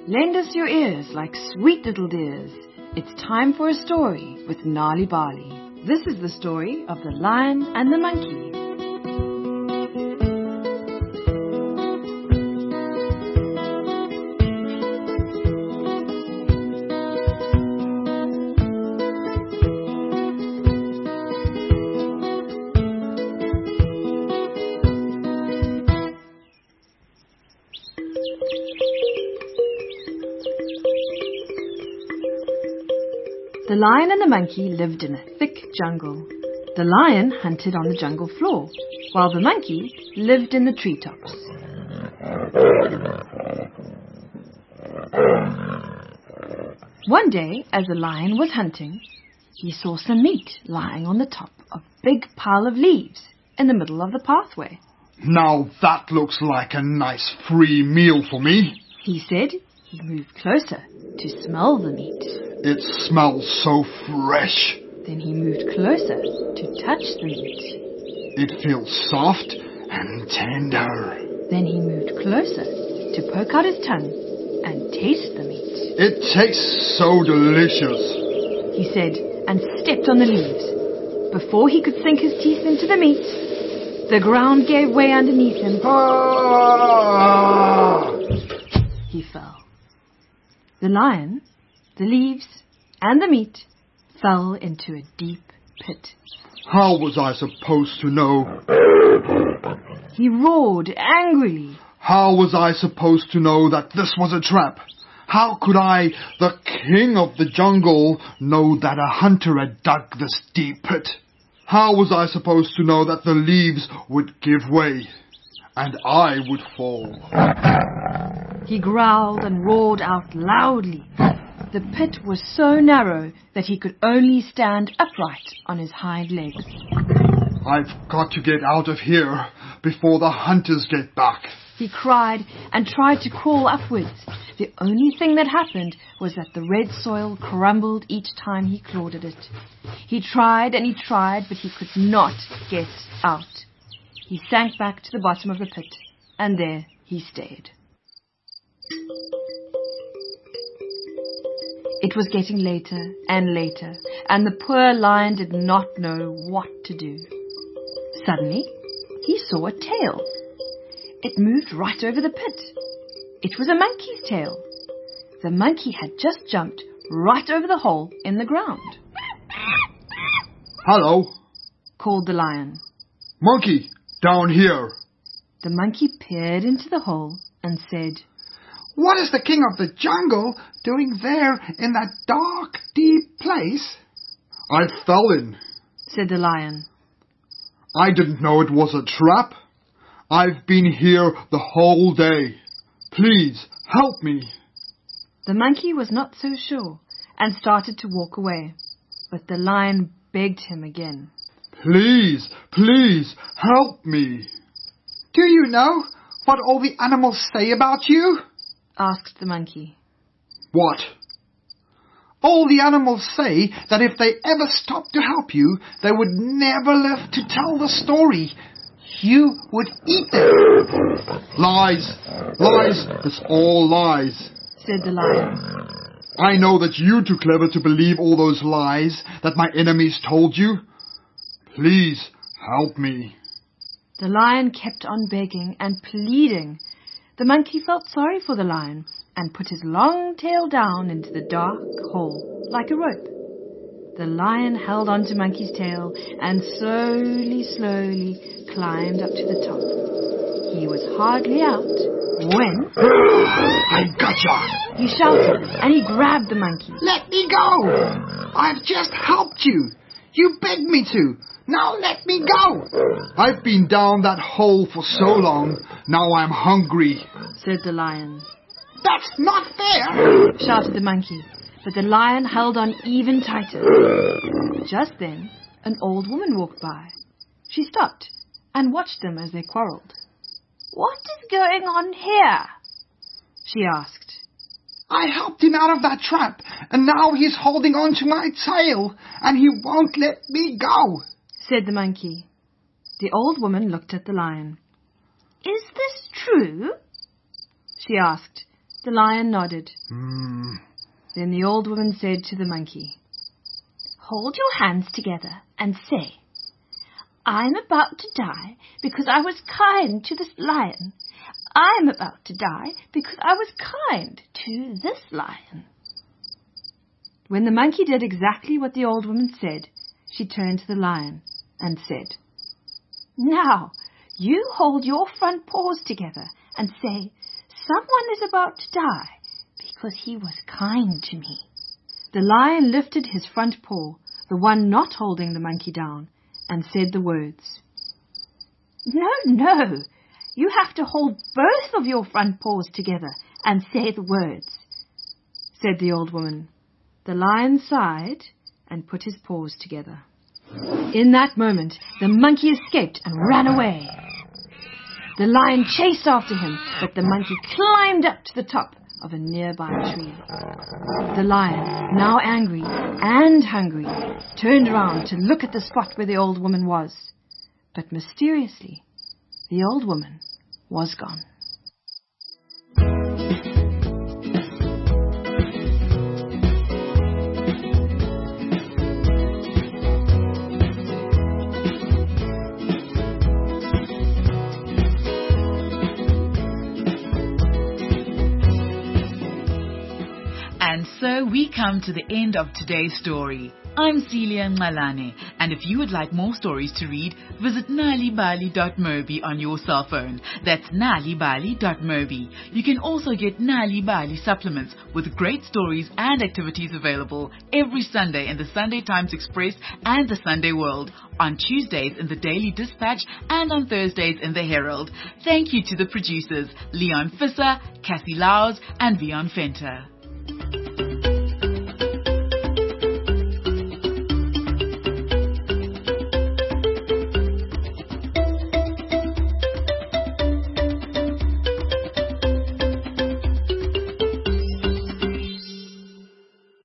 Lend us your ears like sweet little dears. It's time for a story with Nali Bali. This is the story of the Lion and the Monkey. The lion and the monkey lived in a thick jungle. The lion hunted on the jungle floor, while the monkey lived in the treetops. One day, as the lion was hunting, he saw some meat lying on the top of a big pile of leaves in the middle of the pathway. Now that looks like a nice free meal for me, he said. He moved closer to smell the meat. It smells so fresh. Then he moved closer to touch the meat. It feels soft and tender. Then he moved closer to poke out his tongue and taste the meat. It tastes so delicious, he said, and stepped on the leaves. Before he could sink his teeth into the meat, the ground gave way underneath him. He fell. The lion, the leaves, and the meat fell into a deep pit. How was I supposed to know? He roared angrily. How was I supposed to know that this was a trap? How could I, the king of the jungle, know that a hunter had dug this deep pit? How was I supposed to know that the leaves would give way and I would fall? He growled and roared out loudly. The pit was so narrow that he could only stand upright on his hind legs. I've got to get out of here before the hunters get back, he cried and tried to crawl upwards. The only thing that happened was that the red soil crumbled each time he clawed at it. He tried and he tried, but he could not get out. He sank back to the bottom of the pit, and there he stayed. It was getting later and later, and the poor lion did not know what to do. Suddenly, he saw a tail. It moved right over the pit. It was a monkey's tail. The monkey had just jumped right over the hole in the ground. Hello, called the lion. Monkey, down here. The monkey peered into the hole and said, What is the king of the jungle doing there in that dark, deep place? I fell in, said the lion. I didn't know it was a trap. I've been here the whole day. Please, help me. The monkey was not so sure and started to walk away, but the lion begged him again. Please, please, help me. Do you know what all the animals say about you? Asked the monkey. What? All the animals say that if they ever stopped to help you, they would never live to tell the story. You would eat them. Lies, lies, it's all lies, said the lion. I know that you're too clever to believe all those lies that my enemies told you. Please, help me. The lion kept on begging and pleading. The monkey felt sorry for the lion and put his long tail down into the dark hole like a rope. The lion held on to Monkey's tail and slowly, slowly climbed up to the top. He was hardly out when... I gotcha! He shouted and he grabbed the monkey. Let me go! I've just helped you. You begged me to. Now let me go. I've been down that hole for so long. Now I'm hungry, said the lion. That's not fair, shouted the monkey. But the lion held on even tighter. Just then, an old woman walked by. She stopped and watched them as they quarreled. What is going on here? She asked. I helped him out of that trap, and now he's holding on to my tail, and he won't let me go, said the monkey. The old woman looked at the lion. Is this true? She asked. The lion nodded. Hmm. Then the old woman said to the monkey, "Hold your hands together and say, 'I'm about to die because I was kind to this lion. I'm about to die because I was kind to this lion.'" When the monkey did exactly what the old woman said, she turned to the lion and said, "Now, you hold your front paws together and say, 'Someone is about to die because he was kind to me.'" The lion lifted his front paw, the one not holding the monkey down, and said the words. No, you have to hold both of your front paws together and say the words," said the old woman. The lion sighed and put his paws together. In that moment, the monkey escaped and ran away. The lion chased after him, but the monkey climbed up to the top of a nearby tree. The lion, now angry and hungry, turned around to look at the spot where the old woman was. But mysteriously, the old woman was gone. And so we come to the end of today's story. I'm Celia Ngalane, and if you would like more stories to read, visit nalibali.mobi on your cell phone. That's nalibali.mobi. You can also get Nali Bali supplements with great stories and activities available every Sunday in the Sunday Times Express and the Sunday World, on Tuesdays in the Daily Dispatch and on Thursdays in the Herald. Thank you to the producers, Leon Fisser, Cassie Laus, and Vion Fenter.